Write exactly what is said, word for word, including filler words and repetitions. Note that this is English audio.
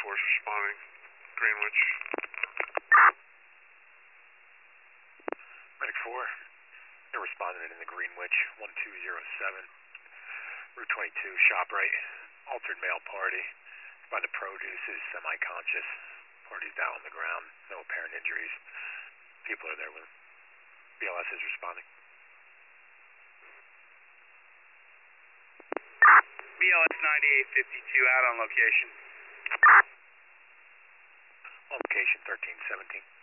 Force responding. Greenwich. Medic four, they're responding in the Greenwich, one two zero seven, Route twenty-two, ShopRite, altered male party, by the produce is semi-conscious, party's down on the ground, no apparent injuries, people are there with him. B L S is responding. B L S ninety-eight fifty-two out on location. On location thirteen seventeen.